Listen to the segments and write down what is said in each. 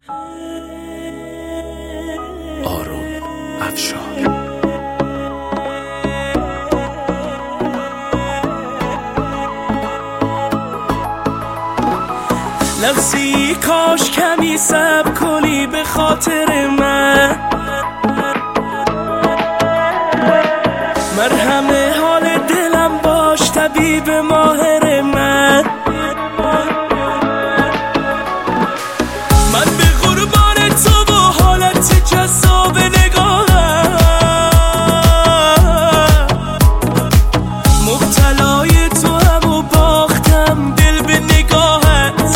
آروم افشار. لحظی کاش کمی صبر کنی به خاطر من، مرهم حال دلم باش طبیب ماهر من. من به قربان تو و حالت جذاب نگاهم، مبتلای تو هم و باختم دل به نگاهت.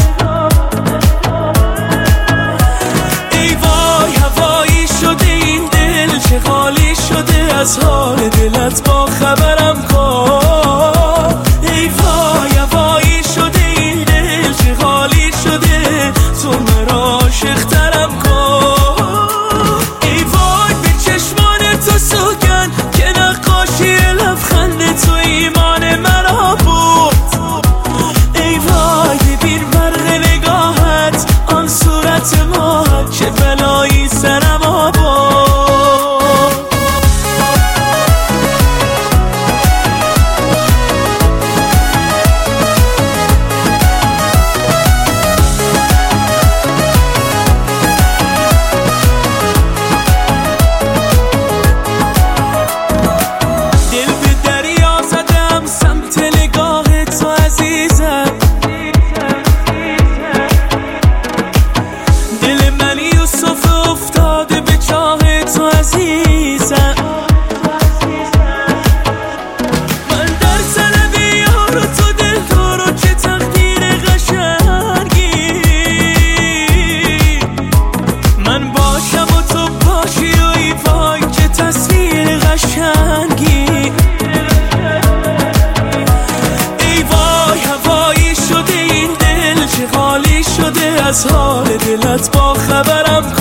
ای وای هوایی شده این دل، چه خالی شده از حال دلت، با خبرم کن. ای وای هوایی شده این دل، چه خالی شده، تو مرا عاشق‌ترم کن. ای وای به چشمان تو سوگن که نقاشی لبخند تو ایمان مرا بود. ای وای ببین برق نگاهت، آن صورت ماهت، چه بلایی سرم آورد. من در طلب یار و تو دلدار و چه تقدیر قشنگی، من باشم و تو باشی و ای وای چه تصویر قشنگی. ای وای هوایی شده این دل، چه خالی شده از حال دلت، با خبرم